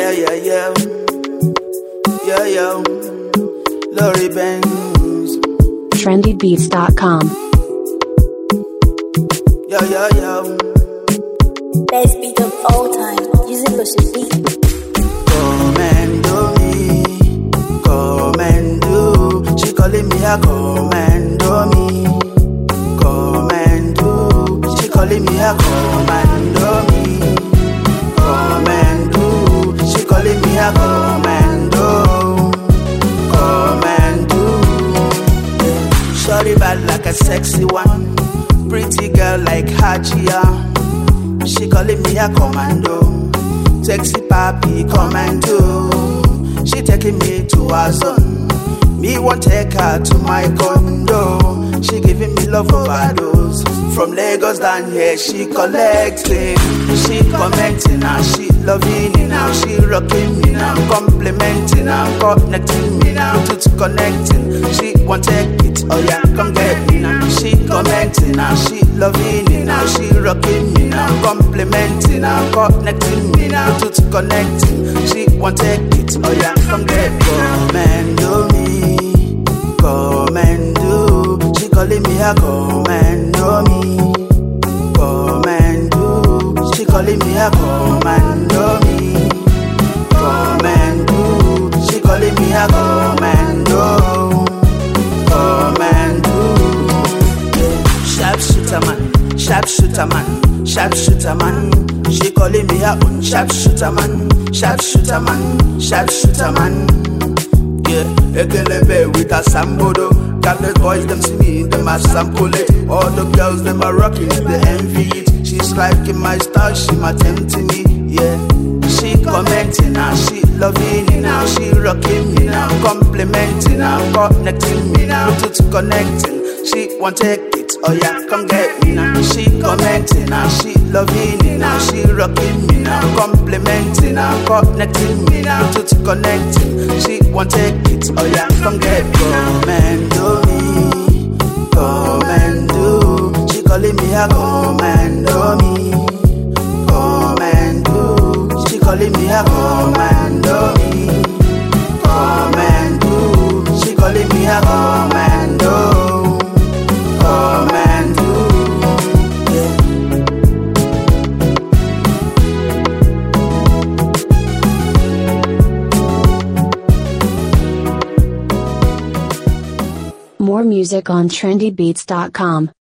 yeah. Yo, Lori Benz. trendybeats.com. Yo. Best beat of all time. Using Lucius beat. Come and do me. Come and do. She calling me a come and do me. Come and do. She calling me a come and do me. Come and do. She calling me a come and do. Come and do. Shorty bad like a sexy one. Pretty girl like Hajia. She calling me a commando. Sexy papi commando. She taking me to her zone. Me want take her to my condo. She giving me love overdose. From Lagos down here she collecting. She commenting now, she loving me now. She rocking me now, complimenting now, connecting me now, to connecting. She want take it, oh yeah, come get me now. She commenting now, she loving me now. She rocking me now, complimenting now, connecting me now, to connecting. She want take it, oh yeah, come get me. Come and do me, come and do. She calling me a come and do me, come and do. She calling me a come and do me, come and do. She calling me a come and do, come and do. Sharp shooter man, sharp shooter man, sharp shooter man. She calling me her own sharp shooter man, sharp shooter man, sharp shooter man. Yeah, Ekelebe with a sambodo. Got the boys them see me, them a sample it. All the girls them are rocking it, they envy it. She's liking my style, she my tempting me. Yeah, she commenting now, she loving me now, she rocking me now, complimenting now, connecting me now, to connecting. She want take it, oh yeah, come get me now. She commenting now, she loving me now, she rocking me now, complimenting now, connecting me now, to connecting. She want take it, oh yeah, come get me. Come and do me, come and do. She calling me a come and do me, come and do. She calling me a come and do me, come and do. She calling me a come and do. Come and do, yeah. More music on trendybeats.com.